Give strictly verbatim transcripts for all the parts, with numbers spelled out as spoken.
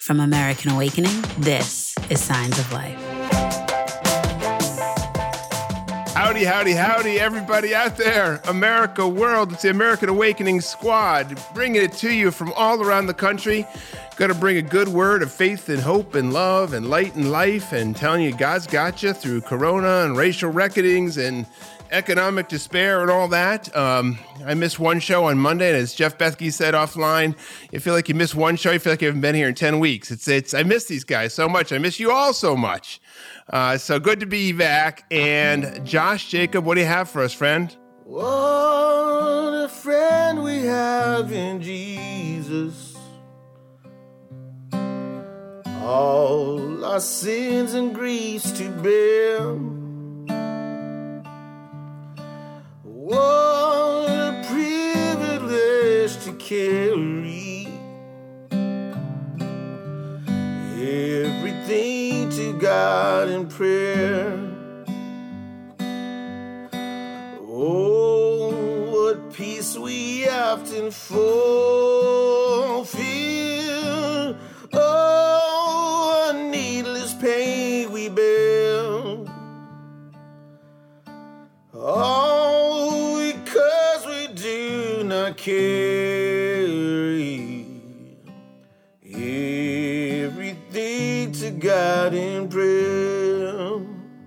From American Awakening, this is Signs of Life. Howdy, howdy, howdy, everybody out there. America World, it's the American Awakening Squad, bringing it to you from all around the country. Going to bring a good word of faith and hope and love and light and life, and telling you God's got you through corona and racial reckonings and economic despair and all that. Um, I missed one show on Monday, and as Jeff Bethke said offline, you feel like you missed one show, you feel like you haven't been here in ten weeks. It's, it's, I miss these guys so much. I miss you all so much. Uh, so good to be back. And Josh Jacob, what do you have for us, friend? What a friend we have in Jesus. All our sins and griefs to bear. What a privilege to carry everything to God in prayer. Oh, what peace we often fulfill. Oh, a needless pain we bear. All because we do not carry everything to God in prayer.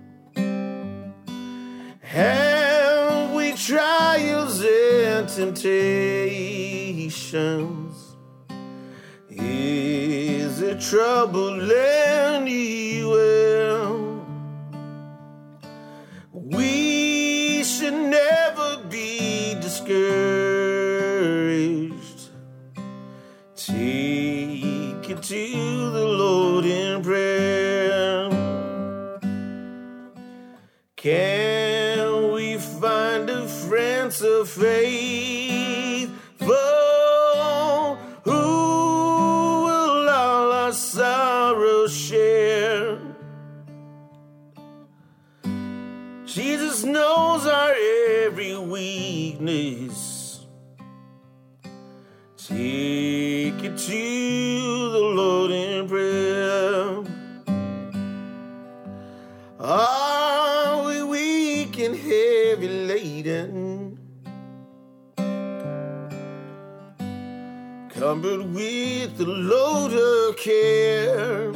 Have we trials and temptations? Is it trouble anywhere? We should never be discouraged. Take it to the Lord in prayer. Can we find a friend so faithful who will all our sorrows share? Jesus knows our every weakness. Take it to the Lord in prayer. Are we weak and heavy laden, cumbered with the load of care?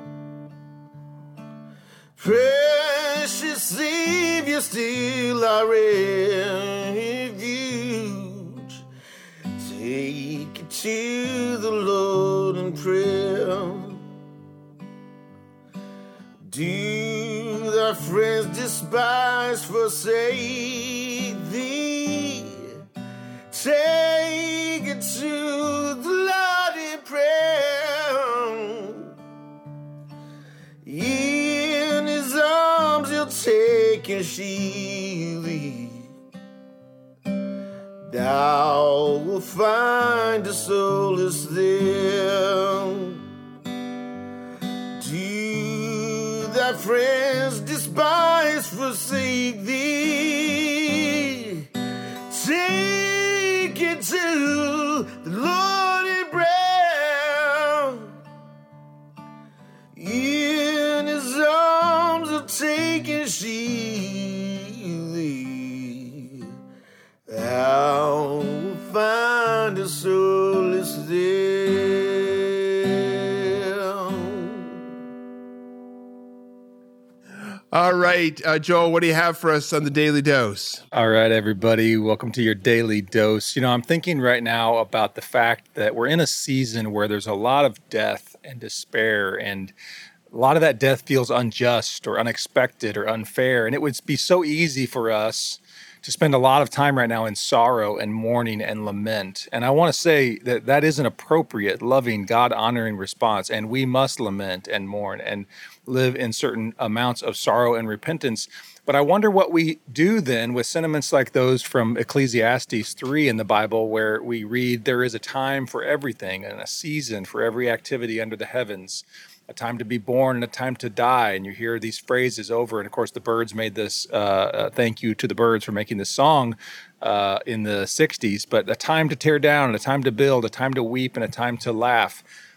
Precious Savior, still our refuge. Take it to the Lord in prayer. Do thy friends despise, forsake thee? Take it to the Lord in prayer. In his arms he'll take and shield thee. Thou wilt find a solace there. Do thy friends despise, forsake thee? Take it to the Lord in prayer. In his arms he'll take and shield thee. Thou wilt find a solace there. All right, uh, Joel, what do you have for us on the Daily Dose? All right, everybody, welcome to your Daily Dose. You know, I'm thinking right now about the fact that we're in a season where there's a lot of death and despair, and a lot of that death feels unjust or unexpected or unfair, and it would be so easy for us to spend a lot of time right now in sorrow and mourning and lament. And I want to say that that is an appropriate, loving, God-honoring response, and we must lament and mourn and live in certain amounts of sorrow and repentance. But I wonder what we do then with sentiments like those from Ecclesiastes three in the Bible, where we read, there is a time for everything and a season for every activity under the heavens, a time to be born and a time to die. And you hear these phrases over. And of course, the Byrds made this, uh, uh, thank you to the Byrds for making this song uh, in the sixties, but a time to tear down and a time to build, a time to weep and a time to laugh.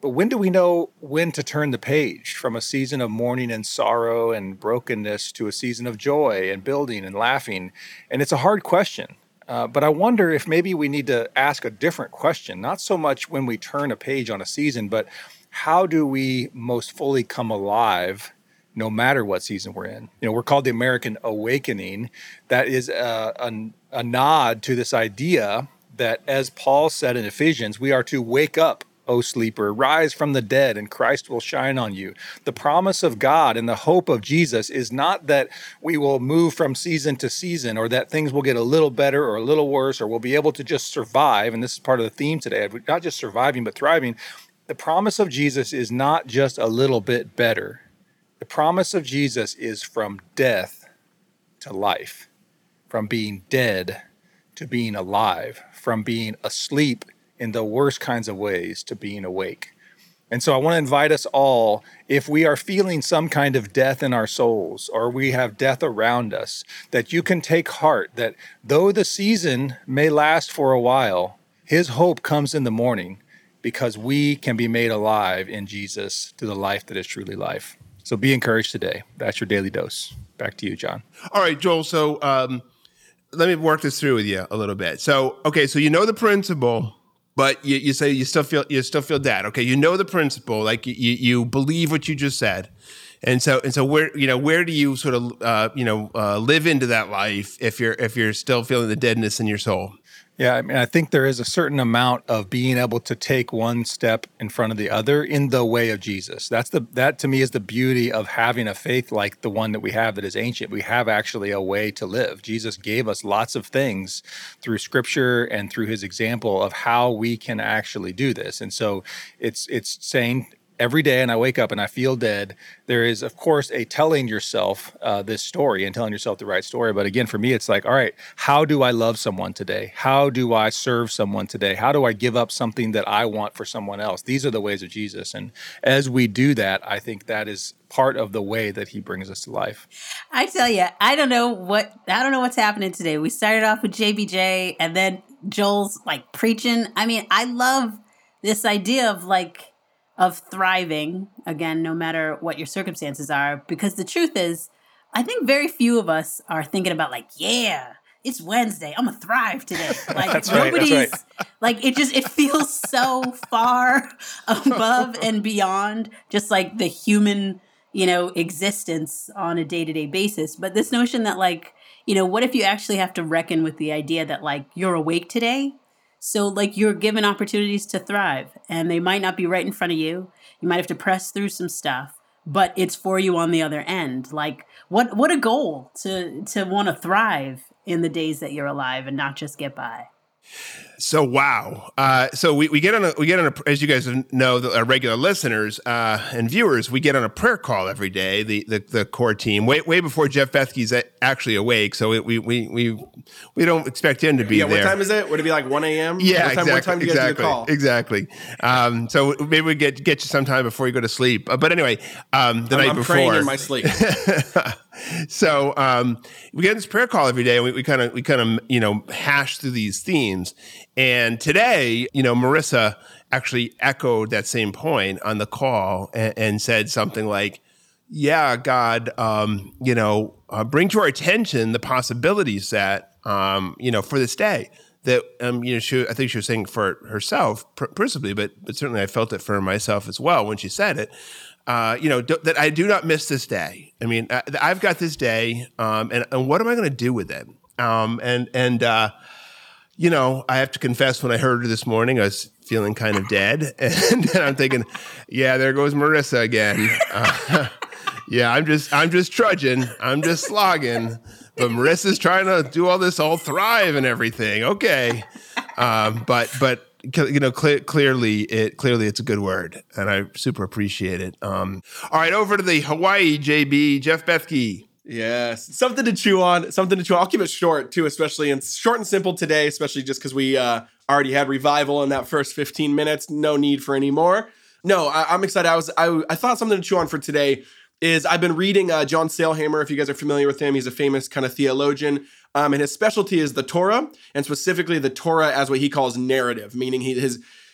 but when do we know when to turn the page from a season of mourning and sorrow and brokenness to a season of joy and building and laughing? And it's a hard question. Uh, but I wonder if maybe we need to ask a different question, not so much when we turn a page on a season, but how do we most fully come alive no matter what season we're in? You know, we're called the American Awakening. That is a, a, a nod to this idea that, as Paul said in Ephesians, we are to wake up, O sleeper, rise from the dead, and Christ will shine on you. The promise of God and the hope of Jesus is not that we will move from season to season, or that things will get a little better or a little worse, or we'll be able to just survive. And this is part of the theme today, not just surviving, but thriving. The promise of Jesus is not just a little bit better. The promise of Jesus is from death to life, from being dead to being alive, from being asleep in the worst kinds of ways to being awake. And so I want to invite us all, if we are feeling some kind of death in our souls, or we have death around us, that you can take heart that though the season may last for a while, his hope comes in the morning, because we can be made alive in Jesus to the life that is truly life. So be encouraged today. That's your Daily Dose. Back to you, John. All right, Joel. So um, let me work this through with you a little bit. So, okay, so you know the principle, but you, you say you still feel you still feel dead. Okay, you know the principle, like you you believe what you just said, and so and so where you know where do you sort of uh, you know uh, live into that life if you're if you're still feeling the deadness in your soul? Yeah, I mean, I think there is a certain amount of being able to take one step in front of the other in the way of Jesus. That's the that to me is the beauty of having a faith like the one that we have that is ancient. We have actually a way to live. Jesus gave us lots of things through Scripture and through his example of how we can actually do this. And so it's it's saying, every day and I wake up and I feel dead, there is, of course, a telling yourself uh, this story and telling yourself the right story. But again, for me, it's like, all right, how do I love someone today? How do I serve someone today? How do I give up something that I want for someone else? These are the ways of Jesus. And as we do that, I think that is part of the way that he brings us to life. I tell you, I don't know what, I don't know what's happening today. We started off with J B J and then Joel's like preaching. I mean, I love this idea of like, of thriving, again, no matter what your circumstances are, because the truth is, I think very few of us are thinking about like, yeah, it's Wednesday, I'm gonna thrive today. Like that's right, nobody's that's right. like, it just, it feels so far above and beyond just like the human, you know, existence on a day-to-day basis. But this notion that like, you know, what if you actually have to reckon with the idea that like you're awake today? So like you're given opportunities to thrive, and they might not be right in front of you. You might have to press through some stuff, but it's for you on the other end. Like what what a goal to to want to thrive in the days that you're alive and not just get by. So wow. Uh, so we, we get on a we get on a as you guys know, the, our regular listeners uh, and viewers, we get on a prayer call every day. The the, the core team way way before Jeff Bethke's actually awake. So we we we we don't expect him to be yeah, there. What time is it? Would it be like one a.m.? Yeah, what time, exactly. What time do you guys exactly, do the call? Exactly. Um, so maybe we get get you sometime before you go to sleep. Uh, but anyway, um, the I'm, night I'm before. praying in my sleep. So um, we get this prayer call every day, and we kind of we kind of you know hash through these themes. And today, you know, Marissa actually echoed that same point on the call and, and said something like, "Yeah, God, um, you know, uh, bring to our attention the possibilities that um, you know for this day." That um, you know, she, I think she was saying for herself pr- principally, but but certainly I felt it for myself as well when she said it. Uh, you know, do, that I do not miss this day. I mean, I, I've got this day, um, and, and what am I going to do with it? Um, and and uh, you know, I have to confess, when I heard her this morning, I was feeling kind of dead, and, and I'm thinking, yeah, there goes Marissa again. Uh, yeah, I'm just I'm just trudging, I'm just slogging, but Marissa's trying to do all this, all thrive and everything. Okay, um, but but. You know, cl- clearly, it clearly it's a good word, and I super appreciate it. Um, all right, over to the Hawaii, J B, Jeff Bethke. Yes, something to chew on, something to chew on. I'll keep it short, too, especially, and short and simple today, especially just because we uh, already had revival in that first fifteen minutes. No need for any more. No, I- I'm excited. I was, I, I thought something to chew on for today is I've been reading uh, John Sailhamer. If you guys are familiar with him, he's a famous kind of theologian. Um, and his specialty is the Torah, and specifically the Torah as what he calls narrative, meaning he, his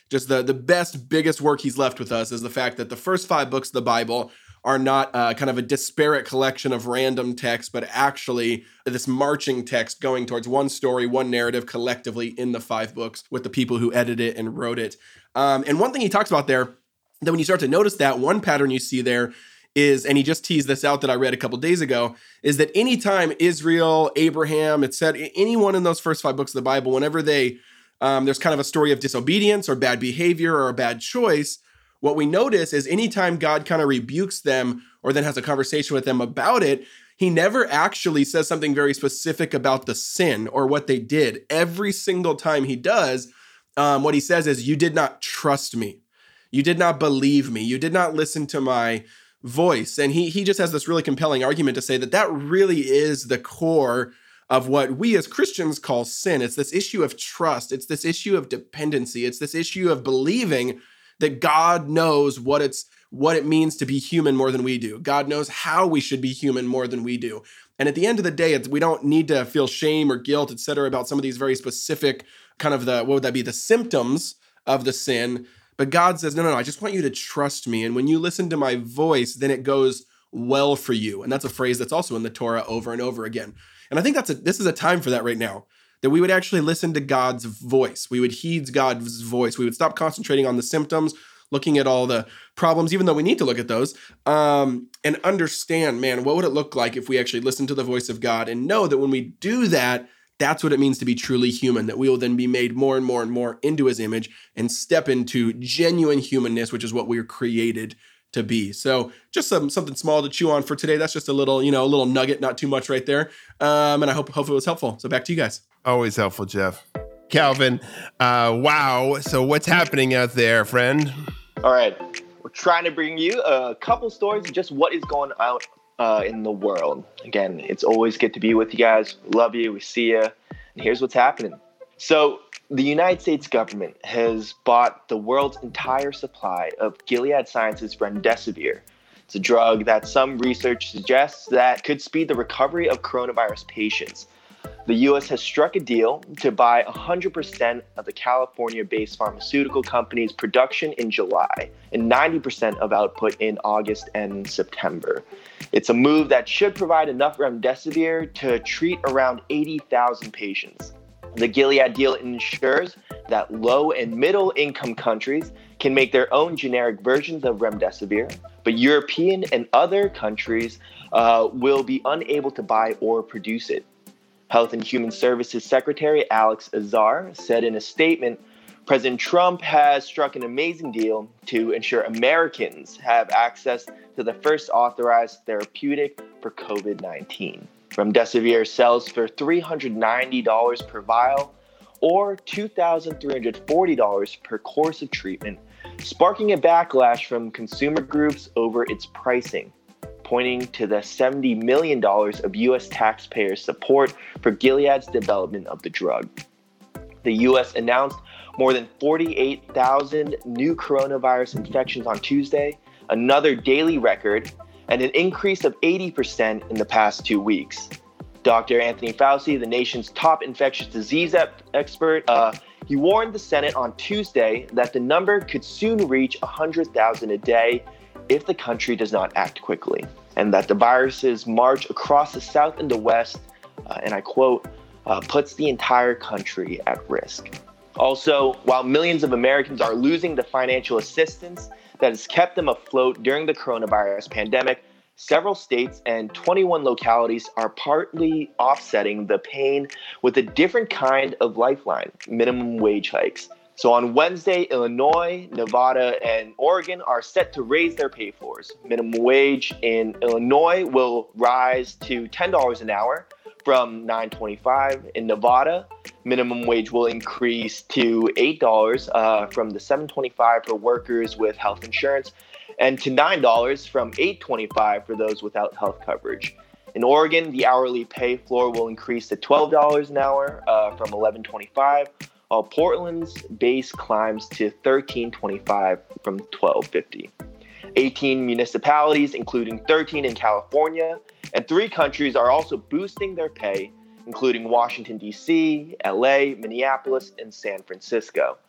just the, the best, biggest work he's left with us is the fact that the first five books of the Bible are not uh, kind of a disparate collection of random texts, but actually this marching text going towards one story, one narrative collectively in the five books with the people who edited it and wrote it. Um, and one thing he talks about there, that when you start to notice that, one pattern you see there is, and he just teased this out that I read a couple days ago, is that anytime Israel, Abraham, et cetera, anyone in those first five books of the Bible, whenever they, um, there's kind of a story of disobedience or bad behavior or a bad choice, what we notice is anytime God kind of rebukes them or then has a conversation with them about it, he never actually says something very specific about the sin or what they did. Every single time he does, um, what he says is, you did not trust me. You did not believe me. You did not listen to my voice. And he he just has this really compelling argument to say that that really is the core of what we as Christians call sin. It's this issue of trust. It's this issue of dependency. It's this issue of believing that God knows what it's what it means to be human more than we do. God knows how we should be human more than we do. And at the end of the day, it's, we don't need to feel shame or guilt, et cetera, about some of these very specific kind of the, what would that be, the symptoms of the sin. But God says, no, no, no, I just want you to trust me. And when you listen to my voice, then it goes well for you. And that's a phrase that's also in the Torah over and over again. And I think that's a, this is a time for that right now, that we would actually listen to God's voice. We would heed God's voice. We would stop concentrating on the symptoms, looking at all the problems, even though we need to look at those, um, and understand, man, what would it look like if we actually listen to the voice of God and know that when we do that, that's what it means to be truly human, that we will then be made more and more and more into his image and step into genuine humanness, which is what we were created to be. So just some, something small to chew on for today. That's just a little, you know, a little nugget, not too much right there. Um, and I hope, hope it was helpful. So back to you guys. Always helpful, Jeff. Calvin, uh, wow. So what's happening out there, friend? All right. We're trying to bring you a couple stories of just what is going out uh, in the world. Again, it's always good to be with you guys. We love you. We see you. And here's what's happening. So the United States government has bought the world's entire supply of Gilead Sciences remdesivir. It's a drug that some research suggests that could speed the recovery of coronavirus patients. The U S has struck a deal to buy one hundred percent of the California-based pharmaceutical company's production in July and ninety percent of output in August and September. It's a move that should provide enough remdesivir to treat around eighty thousand patients. The Gilead deal ensures that low and middle income countries can make their own generic versions of remdesivir, but European and other countries uh, will be unable to buy or produce it. Health and Human Services Secretary Alex Azar said in a statement, President Trump has struck an amazing deal to ensure Americans have access to the first authorized therapeutic for covid nineteen. Remdesivir sells for three hundred ninety dollars per vial or two thousand three hundred forty dollars per course of treatment, sparking a backlash from consumer groups over its pricing, pointing to the seventy million dollars of U S taxpayers' support for Gilead's development of the drug. The U S announced more than forty-eight thousand new coronavirus infections on Tuesday, another daily record, and an increase of eighty percent in the past two weeks. Doctor Anthony Fauci, the nation's top infectious disease ep- expert, uh, he warned the Senate on Tuesday that the number could soon reach one hundred thousand a day if the country does not act quickly, and that the virus's march across the South and the West, uh, and I quote, uh, puts the entire country at risk. Also, while millions of Americans are losing the financial assistance that has kept them afloat during the coronavirus pandemic, several states and twenty-one localities are partly offsetting the pain with a different kind of lifeline, minimum wage hikes. So on Wednesday, Illinois, Nevada, and Oregon are set to raise their pay floors. Minimum wage in Illinois will rise to ten dollars an hour from nine dollars and twenty-five cents. In Nevada, minimum wage will increase to eight dollars uh, from the seven dollars and twenty-five cents for workers with health insurance, and to nine dollars from eight dollars and twenty-five cents for those without health coverage. In Oregon, the hourly pay floor will increase to twelve dollars an hour uh, from eleven dollars and twenty-five cents. While Portland's base climbs to thirteen dollars and twenty-five cents from twelve dollars and fifty cents. eighteen municipalities, including thirteen in California, and three countries are also boosting their pay, including Washington, D C, L A, Minneapolis, and San Francisco.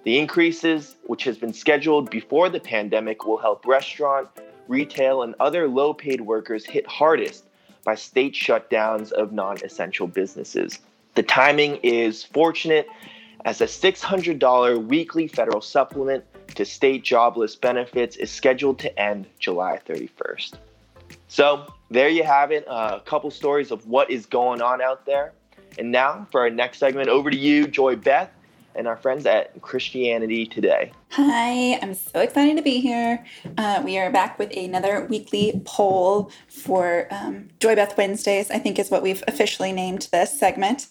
The increases, which has been scheduled before the pandemic, will help restaurant, retail, and other low-paid workers hit hardest by state shutdowns of non-essential businesses. The timing is fortunate, as a six hundred dollars weekly federal supplement to state jobless benefits is scheduled to end July thirty-first. So there you have it, uh, a couple stories of what is going on out there. And now for our next segment, over to you, Joy Beth, and our friends at Christianity Today. Hi, I'm so excited to be here. Uh, we are back with another weekly poll for um, Joy Beth Wednesdays, I think is what we've officially named this segment.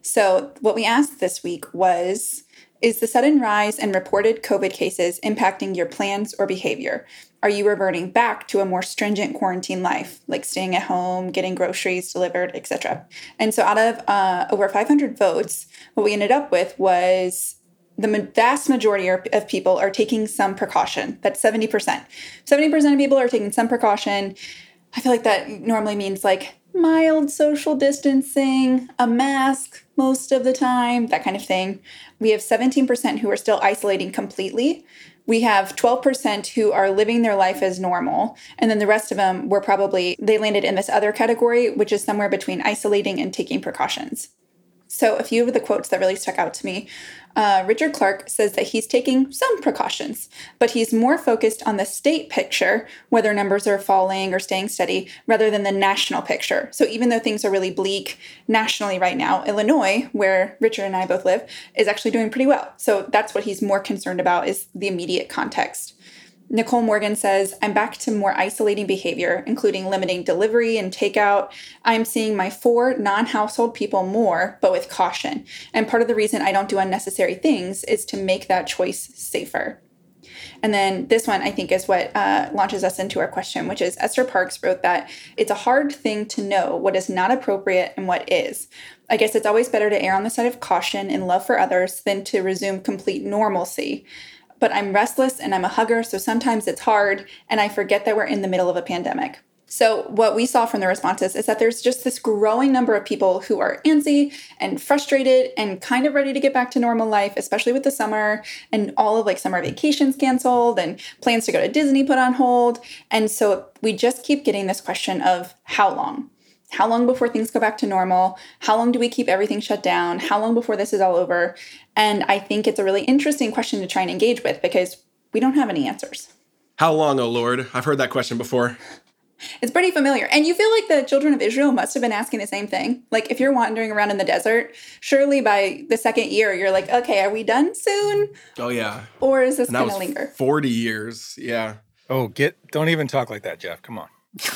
So what we asked this week was, is the sudden rise in reported COVID cases impacting your plans or behavior? Are you reverting back to a more stringent quarantine life, like staying at home, getting groceries delivered, et cetera? And so out of uh, over five hundred votes, what we ended up with was the vast majority of people are taking some precaution. That's seventy percent. seventy percent of people are taking some precaution. I feel like that normally means like mild social distancing, a mask most of the time, that kind of thing. We have seventeen percent who are still isolating completely. We have twelve percent who are living their life as normal. And then the rest of them were probably, they landed in this other category, which is somewhere between isolating and taking precautions. So a few of the quotes that really stuck out to me. Uh, Richard Clark says that he's taking some precautions, but he's more focused on the state picture, whether numbers are falling or staying steady, rather than the national picture. So even though things are really bleak nationally right now, Illinois, where Richard and I both live, is actually doing pretty well. So that's what he's more concerned about, is the immediate context. Nicole Morgan says, I'm back to more isolating behavior, including limiting delivery and takeout. I'm seeing my four non-household people more, but with caution. And part of the reason I don't do unnecessary things is to make that choice safer. And then this one, I think, is what uh, launches us into our question, which is Esther Parks wrote that it's a hard thing to know what is not appropriate and what is. I guess it's always better to err on the side of caution and love for others than to resume complete normalcy. But I'm restless and I'm a hugger, so sometimes it's hard, and I forget that we're in the middle of a pandemic. So what we saw from the responses is that there's just this growing number of people who are antsy and frustrated and kind of ready to get back to normal life, especially with the summer and all of like summer vacations canceled and plans to go to Disney put on hold. And so we just keep getting this question of how long? How long before things go back to normal? How long do we keep everything shut down? How long before this is all over? And I think it's a really interesting question to try and engage with because we don't have any answers. How long, O Lord? I've heard that question before. It's pretty familiar. And you feel like the children of Israel must have been asking the same thing. Like if you're wandering around in the desert, surely by the second year, you're like, okay, are we done soon? Oh, yeah. Or is this going to was linger? forty years. Yeah. Oh, get don't even talk like that, Jeff. Come on.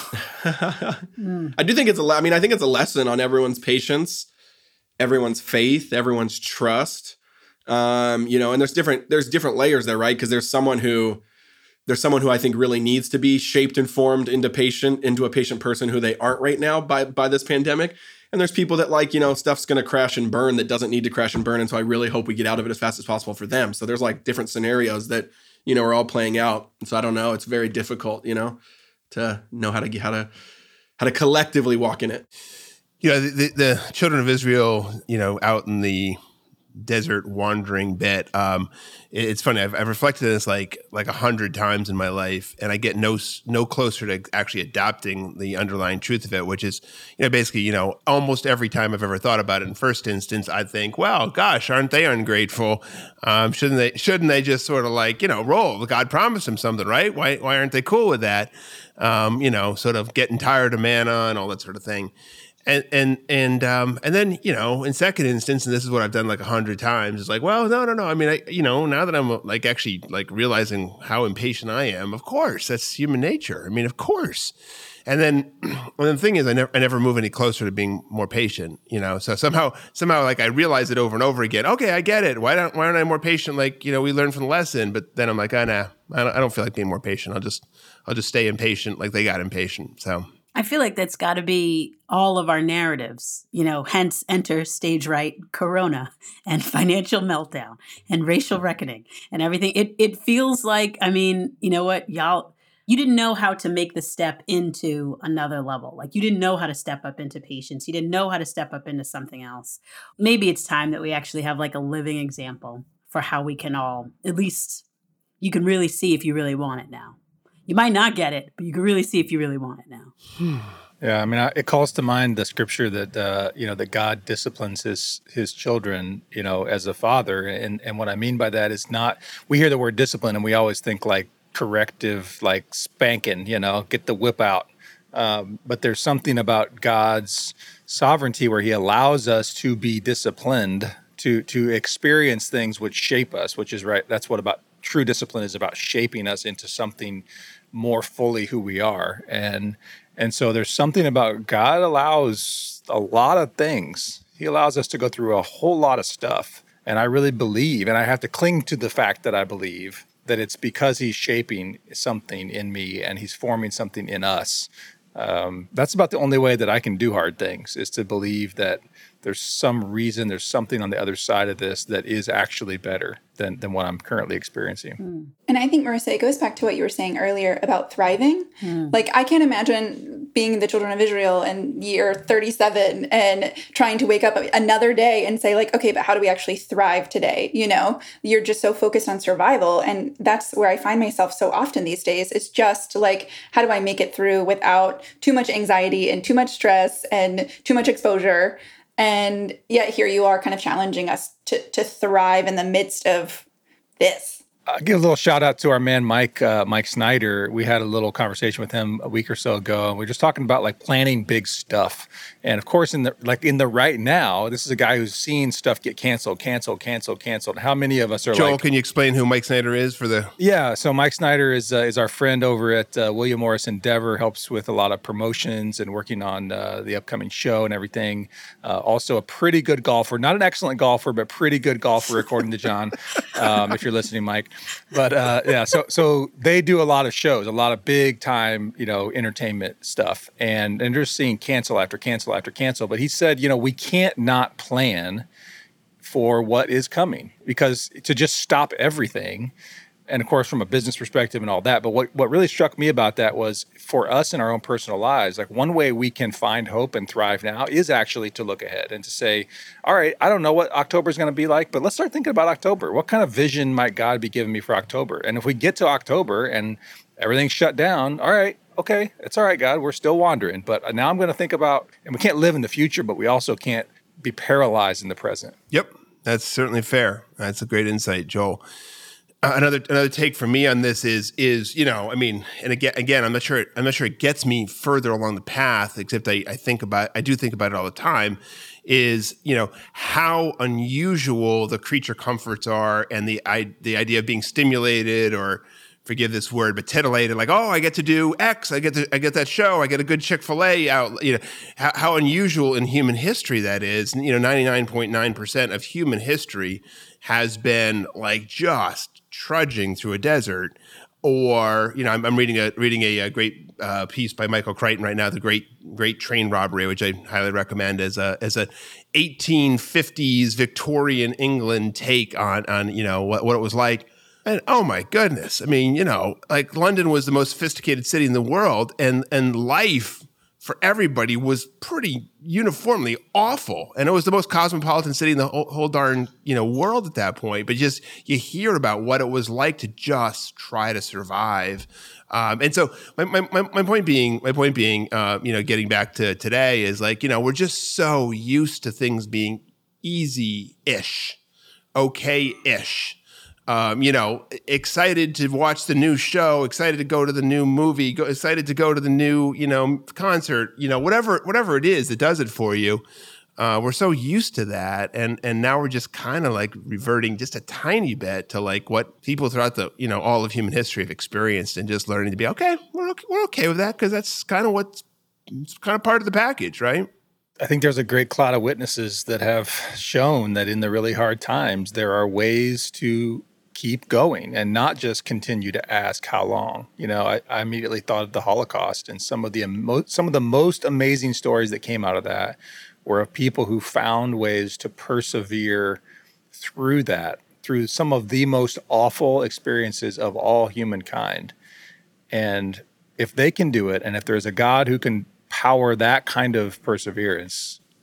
I do think it's a, I mean, I think it's a lesson on everyone's patience, everyone's faith, everyone's trust. Um, you know, and there's different, there's different layers there, right? Because there's someone who, there's someone who I think really needs to be shaped and formed into patient, into a patient person who they aren't right now by, by this pandemic. And there's people that like, you know, stuff's going to crash and burn that doesn't need to crash and burn. And so I really hope we get out of it as fast as possible for them. So there's like different scenarios that, you know, are all playing out. And so I don't know. It's very difficult, you know, to know how to get, how to, how to collectively walk in it. You know, the, the children of Israel, you know, out in the desert wandering bit. Um, it, it's funny. I've, I've reflected on this like like a hundred times in my life, and I get no no closer to actually adopting the underlying truth of it, which is, you know, basically, you know, almost every time I've ever thought about it in first instance, I think, well, gosh, aren't they ungrateful? Um, shouldn't they? Shouldn't they just sort of like, you know, roll? God promised them something, right? Why why aren't they cool with that? Um, you know, sort of getting tired of manna and all that sort of thing. And and and um and then, you know, in second instance, and this is what I've done like a hundred times, it's like, well, no, no, no. I mean, I, you know, now that I'm like actually like realizing how impatient I am, of course, that's human nature. I mean, of course. And then, and the thing is, I never, I never move any closer to being more patient. You know, so somehow, somehow, like I realize it over and over again. Okay, I get it. Why don't, why aren't I more patient? Like, you know, we learned from the lesson. But then I'm like, oh, nah, I don't, I don't feel like being more patient. I'll just, I'll just stay impatient, like they got impatient. So. I feel like that's got to be all of our narratives, you know, hence enter stage right corona and financial meltdown and racial reckoning and everything. It it feels like, I mean, you know what, y'all, you didn't know how to make the step into another level. Like you didn't know how to step up into patience. You didn't know how to step up into something else. Maybe it's time that we actually have like a living example for how we can all, at least you can really see if you really want it now. You might not get it, but you can really see if you really want it now. Yeah, I mean, I, it calls to mind the scripture that uh, you know that God disciplines his his children, you know, as a father, and and what I mean by that is not, we hear the word discipline and we always think like corrective, like spanking, you know, get the whip out. Um, but there's something about God's sovereignty where he allows us to be disciplined, to to experience things which shape us, which is right. That's what about true discipline is, about shaping us into something more fully who we are. And and so there's something about God allows a lot of things. He allows us to go through a whole lot of stuff. And I really believe, and I have to cling to the fact that I believe that it's because he's shaping something in me and he's forming something in us. Um, that's about the only way that I can do hard things, is to believe that there's some reason, there's something on the other side of this that is actually better than, than what I'm currently experiencing. Mm. And I think, Marissa, it goes back to what you were saying earlier about thriving. Mm. Like, I can't imagine being the children of Israel in year thirty-seven and trying to wake up another day and say, like, okay, but how do we actually thrive today? You know, you're just so focused on survival. And that's where I find myself so often these days. It's just like, how do I make it through without too much anxiety and too much stress and too much exposure? And yet here you are kind of challenging us to to thrive in the midst of this. I'll give a little shout out to our man, Mike, uh, Mike Snyder. We had a little conversation with him a week or so ago, and we we're just talking about like planning big stuff. And of course, in the like in the right now, this is a guy who's seen stuff get canceled, canceled, canceled, canceled. How many of us are Joel, like, can you explain who Mike Snyder is for the? Yeah, so Mike Snyder is uh, is our friend over at uh, William Morris Endeavor, helps with a lot of promotions and working on uh, the upcoming show and everything. Uh, also a pretty good golfer, not an excellent golfer, but pretty good golfer according to John, um, if you're listening, Mike. But uh, yeah, so so they do a lot of shows, a lot of big time, you know, entertainment stuff, and and they're seeing cancel after cancel after cancel. But he said, you know, we can't not plan for what is coming, because to just stop everything, and of course from a business perspective and all that. But what what really struck me about that was, for us in our own personal lives, like one way we can find hope and thrive now is actually to look ahead and to say, all right, I don't know what October is going to be like, but let's start thinking about October. What kind of vision might God be giving me for October? And if we get to October and everything's shut down, all right, okay, it's all right, God, we're still wandering. But now I'm going to think about, and we can't live in the future, but we also can't be paralyzed in the present. Yep, that's certainly fair. That's a great insight, Joel. Uh, another another take from me on this is is you know I mean, and again again I'm not sure I'm not sure it gets me further along the path, except I, I think about I do think about it all the time, is you know how unusual the creature comforts are, and the I, the idea of being stimulated, or forgive this word, but titillated, like, oh, I get to do X, I get to I get that show, I get a good Chick-fil-A out, you know how, how unusual in human history that is. And, you know ninety-nine point nine percent of human history has been like just trudging through a desert. Or, you know, I'm, I'm reading a reading a, a great uh, piece by Michael Crichton right now, the great great train robbery, which I highly recommend as a as a eighteen fifties Victorian England take on on you know what what it was like. And oh my goodness, I mean, you know, like London was the most sophisticated city in the world, and and life for everybody was pretty uniformly awful. And it was the most cosmopolitan city in the whole, whole darn, you know, world at that point. But just you hear about what it was like to just try to survive. Um, and so my, my, my point being, my point being, uh, you know, getting back to today is like, you know, we're just so used to things being easy-ish, okay-ish. Um, you know, excited to watch the new show, excited to go to the new movie, go, excited to go to the new, you know, concert, you know, whatever, whatever it is that does it for you. Uh, we're so used to that. And, and now we're just kind of like reverting just a tiny bit to like what people throughout the, you know, all of human history have experienced, and just learning to be, okay, we're okay, we're okay with that. 'Cause that's kind of what's it's kind of part of the package, right? I think there's a great cloud of witnesses that have shown that in the really hard times, there are ways to keep going and not just continue to ask how long. You know, I, I immediately thought of the Holocaust, and some of the emo- some of the most amazing stories that came out of that were of people who found ways to persevere through that, through some of the most awful experiences of all humankind. And if they can do it, and if there's a God who can power that kind of perseverance,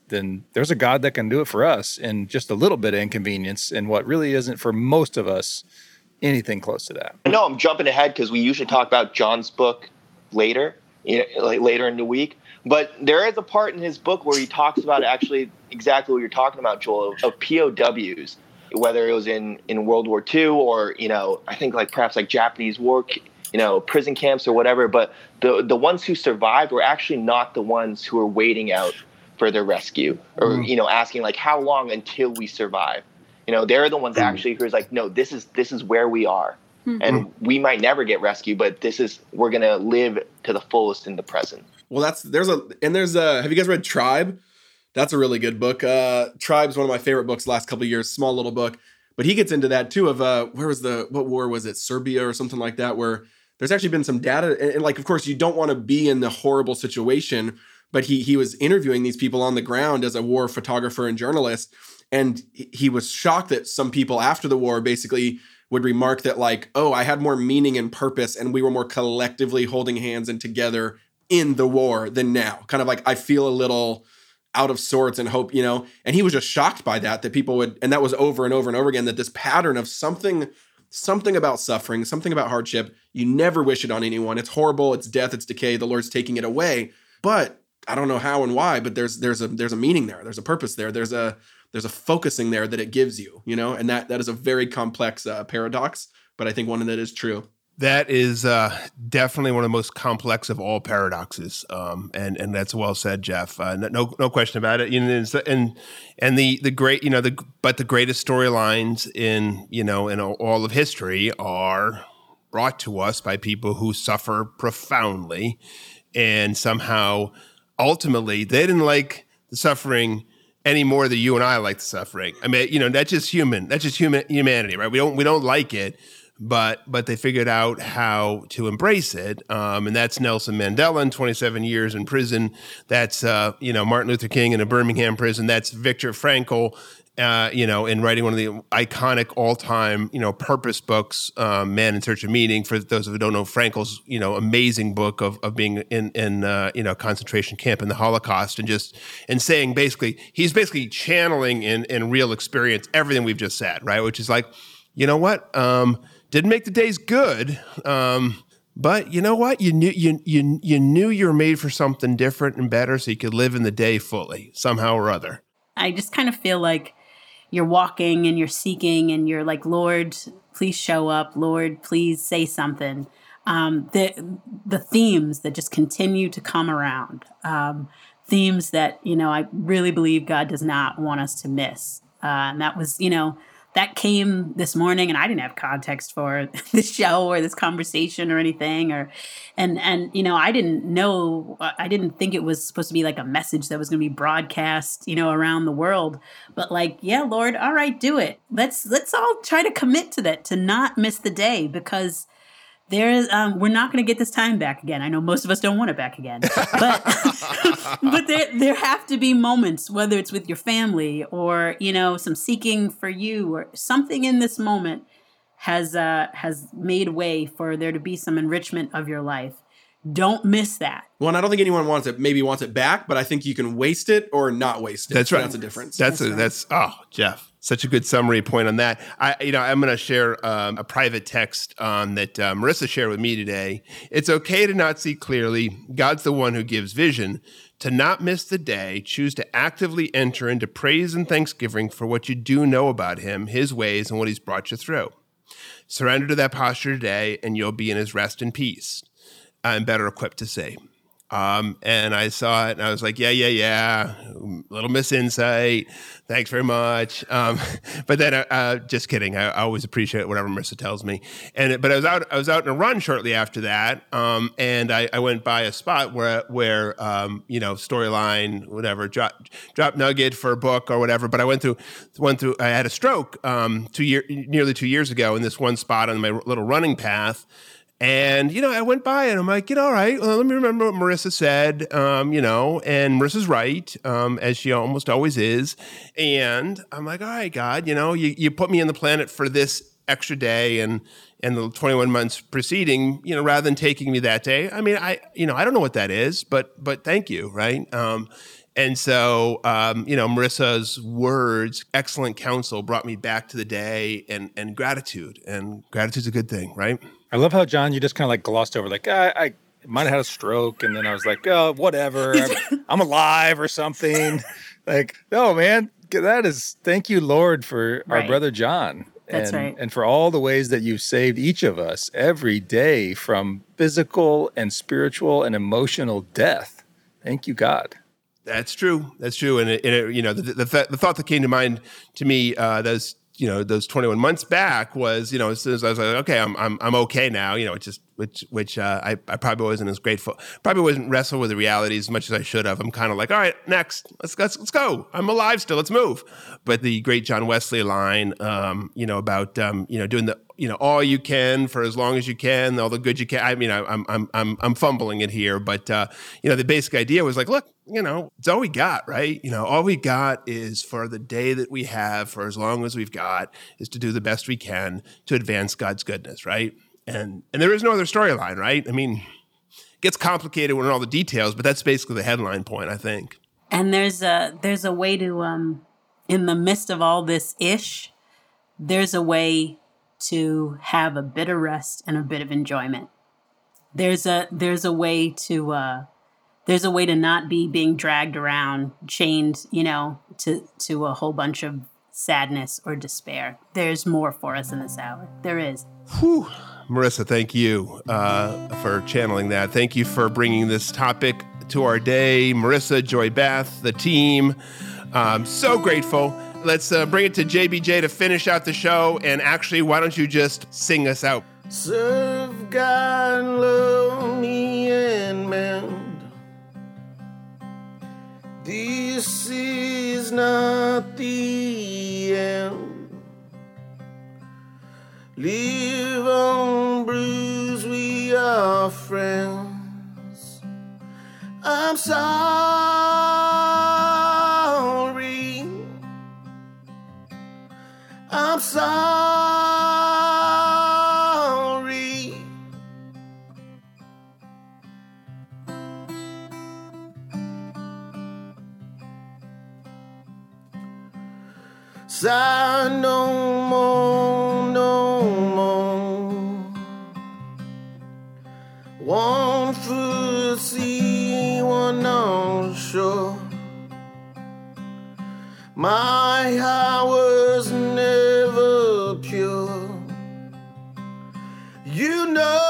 then there's a God that can do it for us in just a little bit of inconvenience and what really isn't for most of us anything close to that. I know I'm jumping ahead because we usually talk about John's book later, you know, like later in the week. But there is a part in his book where he talks about actually exactly what you're talking about, Joel, of, of P O Ws, whether it was in, in World War Two or, you know, I think like perhaps like Japanese war, you know, prison camps or whatever. But the the ones who survived were actually not the ones who were waiting out for their rescue or, mm. you know, asking like how long until we survive. You know, they're the ones mm. actually who's like, no, this is this is where we are. Mm-hmm. And we might never get rescued, but this is we're going to live to the fullest in the present. Well, that's there's a and there's a have you guys read Tribe? That's a really good book. Uh, Tribe's one of my favorite books the last couple of years. Small little book, but he gets into that too. Of uh, where was the what war was it? Serbia or something like that, where there's actually been some data. And, and like, of course, you don't want to be in the horrible situation, but he he was interviewing these people on the ground as a war photographer and journalist, and he was shocked that some people after the war basically would remark that like, oh, I had more meaning and purpose, and we were more collectively holding hands and together in the war than now. Kind of like, I feel a little out of sorts and hope, you know, and he was just shocked by that, that people would, and that was over and over and over again, that this pattern of something, something about suffering, something about hardship, you never wish it on anyone. It's horrible. It's death. It's decay. The Lord's taking it away. But I don't know how and why, but there's, there's a, there's a meaning there. There's a purpose there. There's a, there's a focusing there that it gives you, you know, and that, that is a very complex uh, paradox, but I think one that is true. That is uh, definitely one of the most complex of all paradoxes, um, and and that's well said, Jeff. Uh, no no question about it. You know, and and the the great you know the but the greatest storylines in you know in all of history are brought to us by people who suffer profoundly, and somehow ultimately they didn't like the suffering any more than you and I like the suffering. I mean, you know, that's just human. That's just human humanity, right? We don't we don't like it. But but they figured out how to embrace it, um, and that's Nelson Mandela in twenty-seven years in prison. That's uh, you know Martin Luther King in a Birmingham prison. That's Viktor Frankl, uh, you know, in writing one of the iconic all-time you know purpose books, um, Man in Search of Meaning. For those who don't know, Frankl's you know amazing book of of being in in uh, you know concentration camp in the Holocaust, and just and saying basically he's basically channeling in in real experience everything we've just said, right? Which is like, you know what. Um, Didn't make the days good, um, but you know what? You knew you you you knew you were made for something different and better, so you could live in the day fully somehow or other. I just kind of feel like you're walking and you're seeking, and you're like, Lord, please show up. Lord, please say something. Um, the the themes that just continue to come around, um, themes that you know I really believe God does not want us to miss, uh, and that was you know. That came this morning, and I didn't have context for this show or this conversation or anything, or, and and you know, I didn't know, I didn't think it was supposed to be like a message that was going to be broadcast, you know, around the world. But like, yeah, Lord, all right, do it. Let's let's all try to commit to that, to not miss the day, because there's um, we're not going to get this time back again. I know most of us don't want it back again, but but there there have to be moments, whether it's with your family or you know some seeking for you or something in this moment has uh, has made way for there to be some enrichment of your life. Don't miss that. Well, and I don't think anyone wants it. Maybe wants it back, but I think you can waste it or not waste it. That's right. That's a difference. That's that's a, right. that's oh, Jeff. Such a good summary point on that. I, you know, I'm going to share um, a private text um, that uh, Marissa shared with me today. It's okay to not see clearly. God's the one who gives vision. To not miss the day, choose to actively enter into praise and thanksgiving for what you do know about him, his ways, and what he's brought you through. Surrender to that posture today, and you'll be in his rest and peace. I'm better equipped to say. Um, and I saw it and I was like, yeah, yeah, yeah, little misinsight. Thanks very much. Um, but then, uh, uh, just kidding. I, I always appreciate whatever Marissa tells me. And, but I was out, I was out in a run shortly after that. Um, and I, I went by a spot where, where, um, you know, storyline, whatever, drop, drop nugget for a book or whatever. But I went through, went through, I had a stroke, um, two year, nearly two years ago in this one spot on my little running path. And, you know, I went by and I'm like, you know, all right, well, let me remember what Marissa said, um, you know, and Marissa's right, um, as she almost always is. And I'm like, all right, God, you know, you, you put me on the planet for this extra day and, and the twenty-one months preceding, you know, rather than taking me that day. I mean, I, you know, I don't know what that is, but, but thank you. Right. Um, And so, um, you know, Marissa's words, excellent counsel, brought me back to the day and and gratitude. And gratitude's a good thing, right? I love how, John, you just kind of like glossed over, like, I, I might have had a stroke. And then I was like, oh, whatever. I'm, I'm alive or something. Like, no, man, that is, thank you, Lord, for Right. our brother John. That's and, right. And for all the ways that you've saved each of us every day from physical and spiritual and emotional death. Thank you, God. That's true. That's true. And, it, and it, you know, the, the, the thought that came to mind to me, uh, those, you know, those twenty-one months back was, you know, as soon as I was like, okay, I'm, I'm, I'm okay now, you know, it just, which, which, uh, I, I probably wasn't as grateful, probably wasn't wrestle with the reality as much as I should have. I'm kind of like, all right, next, let's, let's, let's go. I'm alive still. Let's move. But the great John Wesley line, um, you know, about, um, you know, doing the, you know, all you can for as long as you can, all the good you can. I mean, I, I'm, I'm, I'm, I'm fumbling it here, but, uh, you know, the basic idea was like, look, you know, it's all we got, right? You know, all we got is for the day that we have, for as long as we've got, is to do the best we can to advance God's goodness, right? And and there is no other storyline, right? I mean, it gets complicated when all the details, but that's basically the headline point, I think. And there's a there's a way to um in the midst of all this ish, there's a way to have a bit of rest and a bit of enjoyment. There's a there's a way to uh there's a way to not be being dragged around, chained, you know, to to a whole bunch of sadness or despair. There's more for us in this hour. There is. Whew. Marissa, thank you uh, for channeling that. Thank you for bringing this topic to our day. Marissa, Joy Beth, the team. Um, so grateful. Let's uh, bring it to J B J to finish out the show. And actually, why don't you just sing us out? Serve God, love me, and mend. This is not the end. Live on, Bruce, we are friends. I'm sorry. I'm sorry. Sigh no more, no more. One foot sea, one on shore. My heart was never pure. You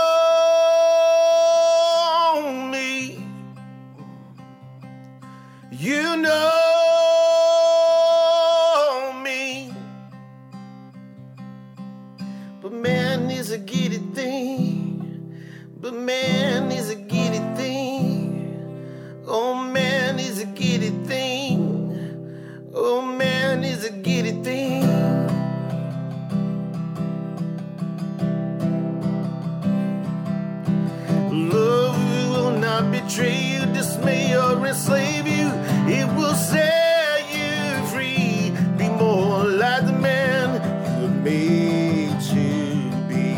know me. You know me. But man is a giddy thing. But man is a giddy thing. Oh man is a giddy thing. Oh man is a giddy thing. Love will not betray you, dismay or enslave you. It will set you free. Be more like the man you were made to be.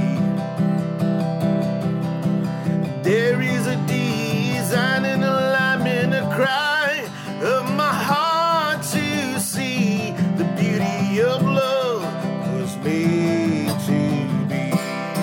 There is a design and alignment, a cry of my heart to see the beauty of love was made to be.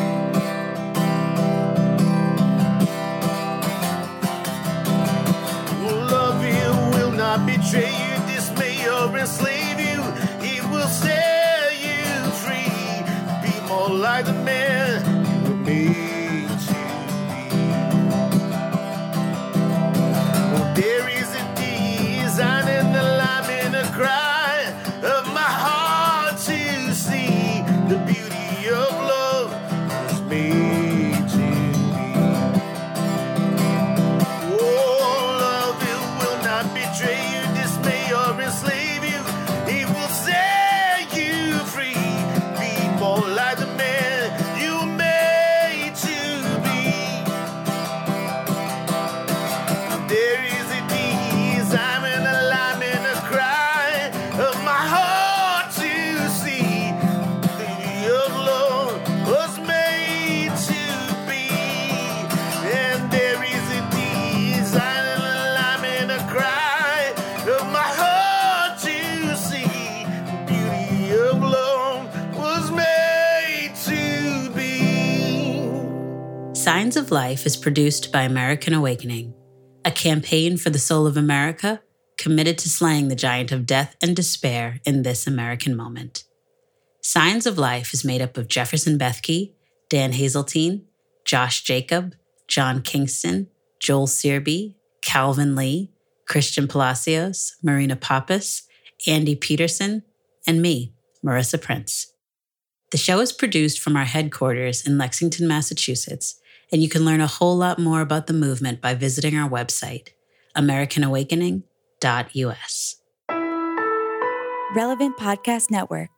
Love you will not betray you, dismay or enslave you. It will set you free. Be more like the man you were made to be. There is a design and alignment, a cry of my heart to see the beauty of love was made to be. Oh, love, it will not betray you, dismay or enslave you. It will set you free. Be more like the man you Signs of Life is produced by American Awakening, a campaign for the soul of America committed to slaying the giant of death and despair in this American moment. Signs of Life is made up of Jefferson Bethke, Dan Hazeltine, Josh Jacob, John Kingston, Joel Searby, Calvin Lee, Christian Palacios, Marina Pappas, Andy Peterson, and me, Marissa Prince. The show is produced from our headquarters in Lexington, Massachusetts, and you can learn a whole lot more about the movement by visiting our website, american awakening dot u s. Relevant Podcast Network.